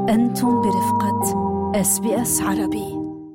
أنتم برفقة SBS عربي.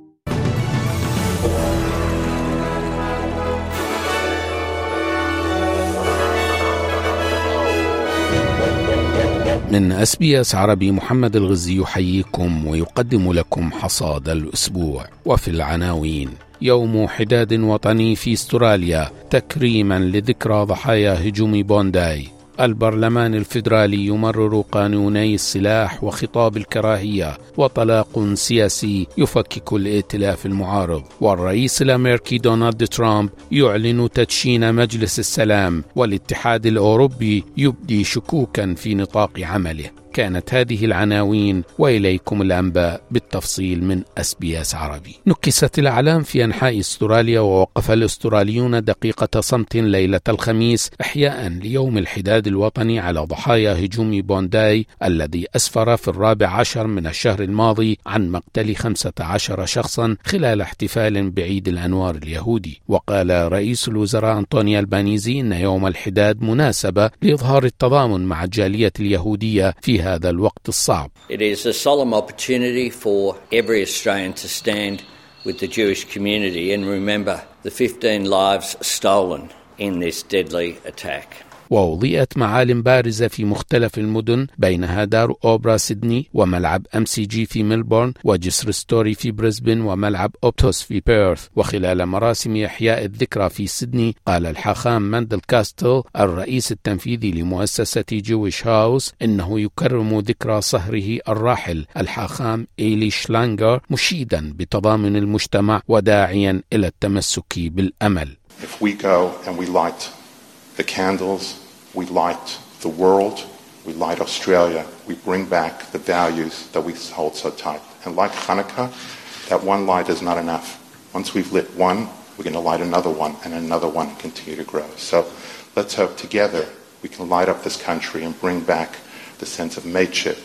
من SBS عربي محمد الغزي يحييكم ويقدم لكم حصاد الأسبوع. وفي العناوين: يوم حداد وطني في أستراليا تكريما لذكرى ضحايا هجوم بونداي. البرلمان الفيدرالي يمرر قانوني السلاح وخطاب الكراهية، وطلاق سياسي يفكك الائتلاف المعارض. والرئيس الأمريكي دونالد ترامب يعلن تدشين مجلس السلام، والاتحاد الأوروبي يبدي شكوكا في نطاق عمله. كانت هذه العناوين، وإليكم الأنباء بالتفصيل من SBS عربي. نكست الأعلام في أنحاء أستراليا، ووقف الأستراليون دقيقة صمت ليلة الخميس إحياء ليوم الحداد الوطني على ضحايا هجوم بونداي الذي أسفر في 14 من الشهر الماضي عن مقتل 15 شخصا خلال احتفال بعيد الأنوار اليهودي. وقال رئيس الوزراء أنطوني ألبانيزي إن يوم الحداد مناسبة لإظهار التضامن مع الجالية اليهودية في هذا الوقت الصعب. It is a solemn opportunity for every Australian to stand with the Jewish community and remember the 15 lives stolen in this deadly attack. ووضعت معالم بارزة في مختلف المدن، بينها دار أوبرا سيدني، وملعب MCG في ملبورن، وجسر ستوري في بريسبن، وملعب أوبتوس في بيرث. وخلال مراسم إحياء الذكرى في سيدني، قال الحاخام ماندل كاستل الرئيس التنفيذي لمؤسسة جويش هاوس إنه يكرم ذكرى صهره الراحل الحاخام إيلي شلانجر، مشيدا بتضامن المجتمع وداعيا إلى التمسك بالأمل. If we go and we light the candles, we light the world, we light Australia, we bring back the values that we hold so tight. And like Hanukkah, that one light is not enough. Once we've lit one, we're going to light another one and another one and continue to grow. So let's hope together we can light up this country and bring back the sense of mateship,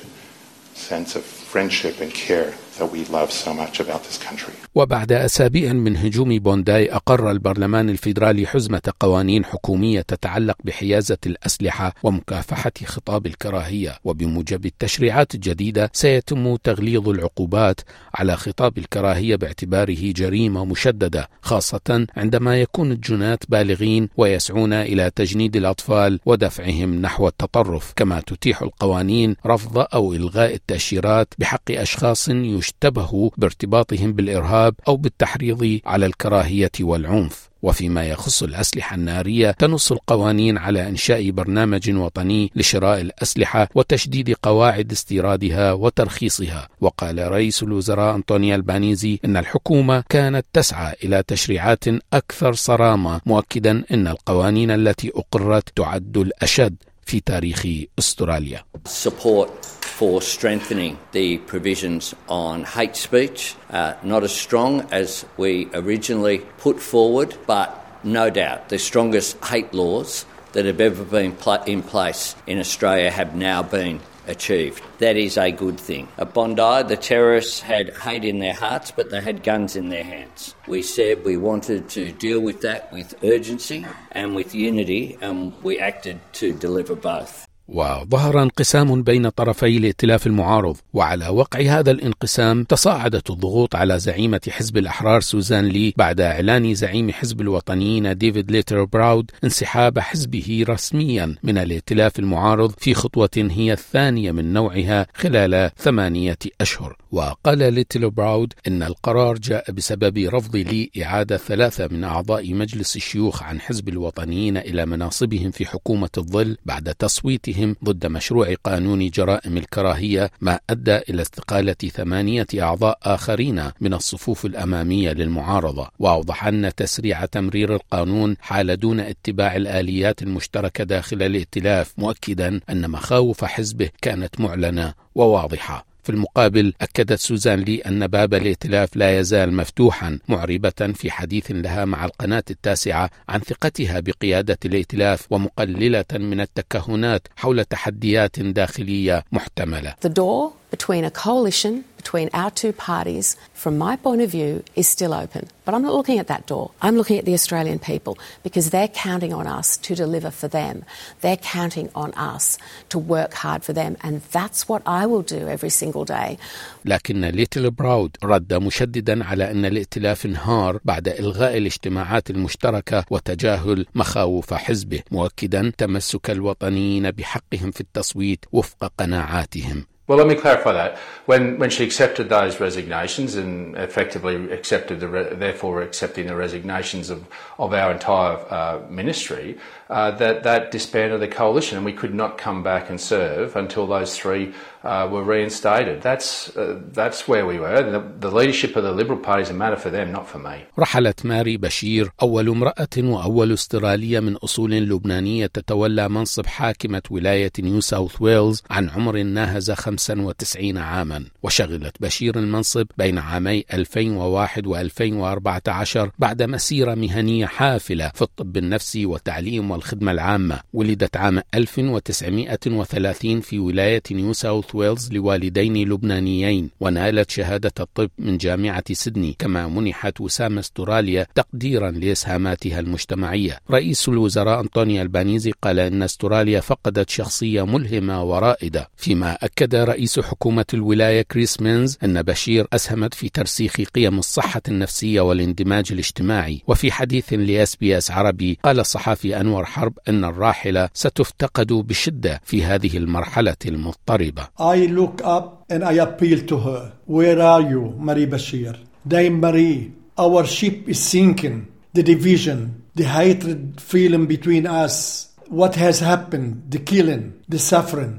sense of friendship and care that we love so much about this country. وبعد أسابيع من هجوم بونداي، أقر البرلمان الفيدرالي حزمة قوانين حكومية تتعلق بحيازة الأسلحة ومكافحة خطاب الكراهية. وبموجب التشريعات الجديدة سيتم تغليظ العقوبات على خطاب الكراهية باعتباره جريمة مشددة، خاصة عندما يكون الجنات بالغين ويسعون إلى تجنيد الأطفال ودفعهم نحو التطرف. كما تتيح القوانين رفض أو إلغاء التأشيرات بحق أشخاص يشتبه بارتباطهم بالإرهاب أو بالتحريض على الكراهية والعنف. وفيما يخص الأسلحة النارية، تنص القوانين على إنشاء برنامج وطني لشراء الأسلحة وتشديد قواعد استيرادها وترخيصها. وقال رئيس الوزراء أنطوني ألبانيزي إن الحكومة كانت تسعى إلى تشريعات أكثر صرامة، مؤكدا إن القوانين التي أقرت تعد الأشد في تاريخ أستراليا. Support for strengthening the provisions on hate speech, not as strong as we originally put forward, but no doubt the strongest hate laws that have ever been in place in Australia have now been achieved. That is a good thing. At Bondi, the terrorists had hate in their hearts, but they had guns in their hands. We said we wanted to deal with that with urgency and with unity, and we acted to deliver both. وظهر انقسام بين طرفي الائتلاف المعارض، وعلى وقع هذا الانقسام تصاعدت الضغوط على زعيمة حزب الأحرار سوزان لي بعد إعلان زعيم حزب الوطنيين ديفيد ليتل براود انسحاب حزبه رسميا من الائتلاف المعارض في خطوة هي الثانية من نوعها خلال 8 أشهر. وقال ليتل براود إن القرار جاء بسبب رفض لي إعادة 3 من أعضاء مجلس الشيوخ عن حزب الوطنيين إلى مناصبهم في حكومة الظل بعد تصويتهم ضد مشروع قانون جرائم الكراهية، ما أدى إلى استقالة 8 أعضاء آخرين من الصفوف الأمامية للمعارضة. وأوضح أن تسريع تمرير القانون حال دون اتباع الآليات المشتركة داخل الائتلاف، مؤكدا أن مخاوف حزبه كانت معلنة وواضحة. في المقابل، أكدت سوزان لي أن باب الائتلاف لا يزال مفتوحا، معربة في حديث لها مع القناة 9 عن ثقتها بقيادة الائتلاف، ومقللة من التكهنات حول تحديات داخلية محتملة. The door between a coalition between our two parties, from my point of view, is still open. But I'm not looking at that door. I'm looking at the Australian people because they're counting on us to deliver for them. They're counting on us to work hard for them. And that's what I will do every single day. لكن ليتل براود رد مشددا على أن الائتلاف انهار بعد إلغاء الاجتماعات المشتركة وتجاهل مخاوف حزبه، مؤكدا تمسك الوطنيين بحقهم في التصويت وفق قناعاتهم. Well, let me clarify that. When she accepted those resignations and effectively therefore accepting the resignations of our entire ministry, that disbanded the coalition, and we could not come back and serve until those three were reinstated. That's where we were. The leadership of the Liberal Party is a matter for them, not for me. رحلت ماري بشير أول امرأة وأول استرالية من أصول لبنانية تتولى منصب حاكمة ولاية نيو ساوث ويلز عن عمر ناهز 95 عاما، وشغلت بشير المنصب بين عامي 2001 و2014 بعد مسيرة مهنية حافلة في الطب النفسي والتعليم والخدمة العامة. ولدت عام 1930 في ولاية نيو ساوث ويلز لوالدين لبنانيين، ونالت شهادة الطب من جامعة سيدني، كما منحت وسام استراليا تقديرا لإسهاماتها المجتمعية. رئيس الوزراء أنطوني البانيزي قال إن استراليا فقدت شخصية ملهمة ورائدة، فيما أكد رئيس حكومة الولاية كريس مينز أن بشير أسهمت في ترسيخ قيم الصحة النفسية والاندماج الاجتماعي. وفي حديث لSBS عربي قال الصحفي أنور حرب أن الراحلة ستفتقد بشدة في هذه المرحلة المضطربة. I look up and I appeal to her. Where are you, Marie Bashir? Dame Marie, our ship is sinking. The division, the hatred feeling between us. What has happened? The killing, the suffering.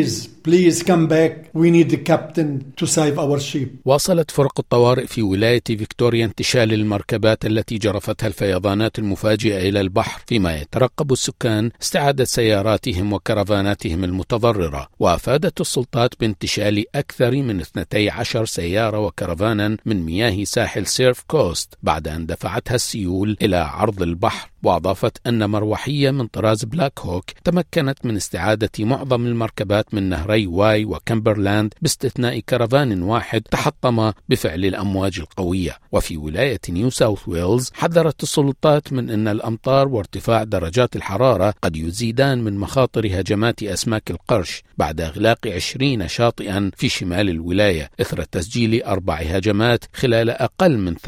Please come back. We need the captain to save our ship. واصلت فرق الطوارئ في ولاية فيكتوريا انتشال المركبات التي جرفتها الفيضانات المفاجئة إلى البحر، فيما يترقب السكان استعادة سياراتهم وكرفاناتهم المتضررة. وأفادت السلطات بانتشال أكثر من 12 سيارة وكرفانا من مياه ساحل سيرف كوست بعد أن دفعتها السيول إلى عرض البحر. وأضافت أن مروحية من طراز بلاك هوك تمكنت من استعادة معظم المركبات من نهري واي وكمبرلاند باستثناء كرفان واحد تحطم بفعل الأمواج القوية. وفي ولاية نيو ساوث ويلز حذرت السلطات من أن الأمطار وارتفاع درجات الحرارة قد يزيدان من مخاطر هجمات أسماك القرش بعد إغلاق 20 شاطئا في شمال الولاية إثر تسجيل 4 هجمات خلال أقل من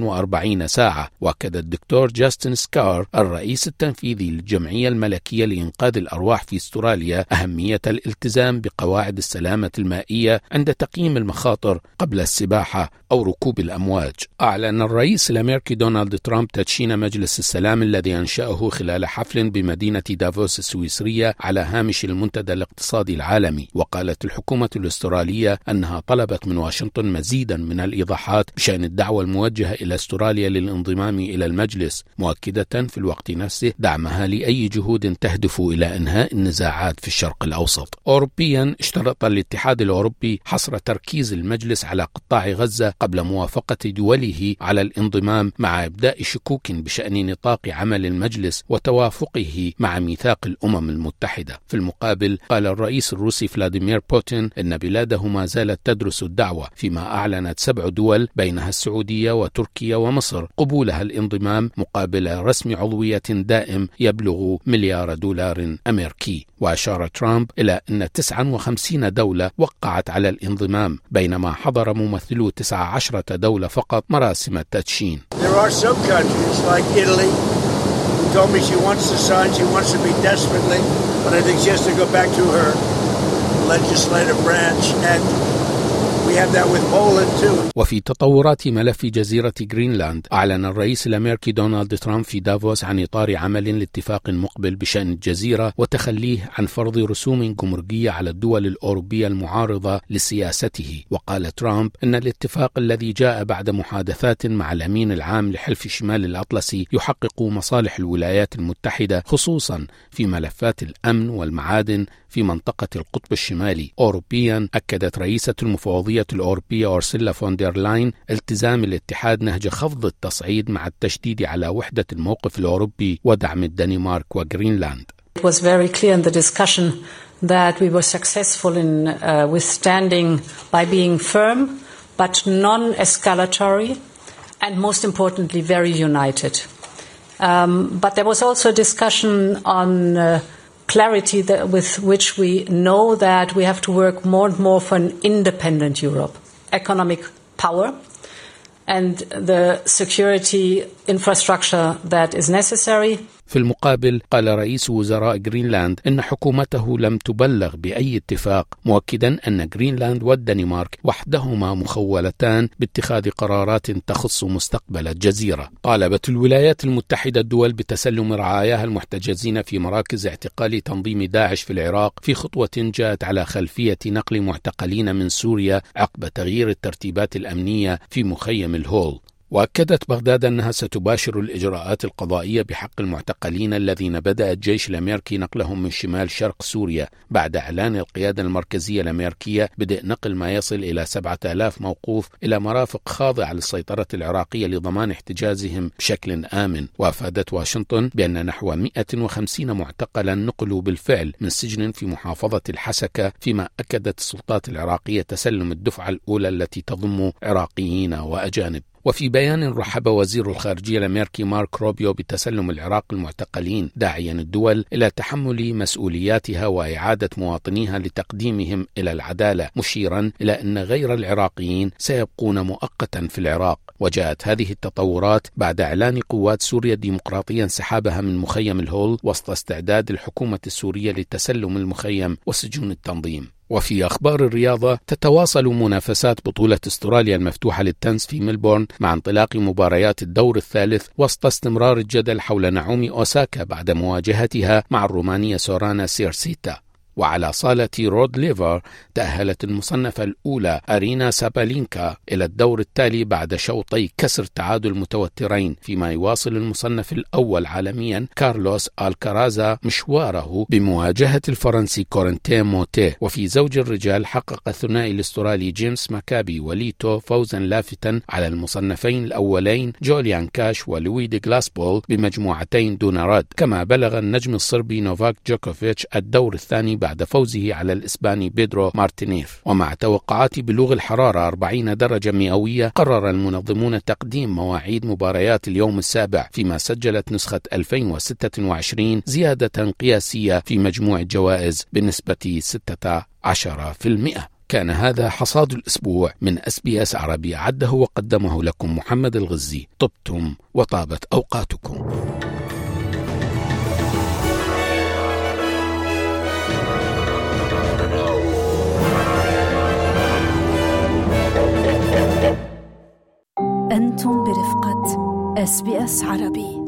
48 ساعة. وأكد الدكتور جاستن سكار الرئيس التنفيذي للجمعية الملكية لإنقاذ الأرواح في استراليا أهمية الالتزام بقواعد السلامة المائية عند تقييم المخاطر قبل السباحة أو ركوب الأمواج. أعلن الرئيس الأمريكي دونالد ترامب تدشين مجلس السلام الذي أنشأه خلال حفل بمدينة دافوس السويسرية على هامش المنتدى الاقتصادي العالمي. وقالت الحكومة الأسترالية أنها طلبت من واشنطن مزيدا من الإيضاحات بشأن الدعوة الموجهة إلى استراليا للانضمام إلى المجلس، مؤكدة في الوقت نفسه دعمها لأي جهود تهدف إلى إنهاء النزاعات في الشرق الأوسط. أوروبيا اشترط الاتحاد الأوروبي حصر تركيز المجلس على قطاع غزة قبل موافقة دوله على الانضمام، مع إبداء شكوك بشأن نطاق عمل المجلس وتوافقه مع ميثاق الأمم المتحدة. في المقابل قال الرئيس الروسي فلاديمير بوتين إن بلاده ما زالت تدرس الدعوة، فيما أعلنت 7 دول بينها السعودية وتركيا ومصر قبولها الانضمام مقابل رسم عضوية دائم يبلغ $1,000,000 أمريكي. وأشار ترامب إلى أن 59 دولة وقعت على الانضمام، بينما حضر ممثلو 19 دولة فقط مراسم التدشين. There are some countries like Italy who told me she wants to sign, she wants to be desperately, but I think she has to go back to her legislative branch, and we have that with Poland too. وفي تطورات ملف جزيرة غرينلاند أعلن الرئيس الأمريكي دونالد ترامب في دافوس عن إطار عمل لاتفاق مقبل بشأن الجزيرة وتخليه عن فرض رسوم جمركية على الدول الأوروبية المعارضة لسياسته. وقال ترامب أن الاتفاق الذي جاء بعد محادثات مع الأمين العام لحلف شمال الأطلسي يحقق مصالح الولايات المتحدة، خصوصا في ملفات الأمن والمعادن في منطقة القطب الشمالي. أوروبيا أكدت رئيسة المفوضية الأوروبية أورسولا فون دير لاين التزام الاتحاد نهج خفض التصعيد مع التشديد على وحدة الموقف الأوروبي ودعم الدنمارك وغرينلاند. It was very clear in the discussion that we were successful in withstanding by being firm but non-escalatory and most importantly very united. But there was also a discussion on clarity with which we know that we have to work more and more for an independent Europe, economic power, and the security infrastructure that is necessary. في المقابل قال رئيس وزراء غرينلاند إن حكومته لم تبلغ بأي اتفاق، مؤكدا أن غرينلاند والدنمارك وحدهما مخولتان باتخاذ قرارات تخص مستقبل الجزيرة. طالبت الولايات المتحدة الدول بتسلم رعاياها المحتجزين في مراكز اعتقال تنظيم داعش في العراق في خطوة جاءت على خلفية نقل معتقلين من سوريا عقب تغيير الترتيبات الأمنية في مخيم الهول. وأكدت بغداد أنها ستباشر الإجراءات القضائية بحق المعتقلين الذين بدأ الجيش الأمريكي نقلهم من شمال شرق سوريا بعد إعلان القيادة المركزية الأمريكية بدء نقل ما يصل إلى 7000 موقوف إلى مرافق خاضعة للسيطرة العراقية لضمان احتجازهم بشكل آمن. وأفادت واشنطن بأن نحو 150 معتقلا نقلوا بالفعل من سجن في محافظة الحسكة، فيما أكدت السلطات العراقية تسلم الدفعة الأولى التي تضم عراقيين وأجانب. وفي بيان رحب وزير الخارجية الأمريكي مارك روبيو بتسلم العراق المعتقلين، داعيا الدول إلى تحمل مسؤولياتها وإعادة مواطنيها لتقديمهم إلى العدالة، مشيرا إلى أن غير العراقيين سيبقون مؤقتا في العراق. وجاءت هذه التطورات بعد إعلان قوات سوريا الديمقراطية انسحابها من مخيم الهول وسط استعداد الحكومة السورية لتسلم المخيم وسجون التنظيم. وفي أخبار الرياضة، تتواصل منافسات بطولة استراليا المفتوحة للتنس في ملبورن مع انطلاق مباريات الدور الثالث وسط استمرار الجدل حول نعومي أوساكا بعد مواجهتها مع الرومانية سورانا سيرسيتا. وعلى صالة رود ليفر تأهلت المصنفة الأولى أرينا سابالينكا إلى الدور التالي بعد شوطي كسر تعادل متوترين، فيما يواصل المصنف الأول عالميا كارلوس الكارازا مشواره بمواجهة الفرنسي كورنتين موتيه. وفي زوج الرجال حقق الثنائي الاسترالي جيمس ماكابي وليتو فوزا لافتا على المصنفين الأولين جوليان كاش ولوي دي غلاسبول بمجموعتين دون رد. كما بلغ النجم الصربي نوفاك جوكوفيتش الدور الثاني بعد فوزه على الإسباني بيدرو مارتينيف. ومع توقعات بلوغ الحرارة 40 درجة مئوية، قرر المنظمون تقديم مواعيد مباريات اليوم السابع، فيما سجلت نسخة 2026 زيادة قياسية في مجموع الجوائز بنسبة 16%. كان هذا حصاد الأسبوع من SBS عربي، عده وقدمه لكم محمد الغزي. طبتم وطابت أوقاتكم. أنتم برفقة SBS عربي.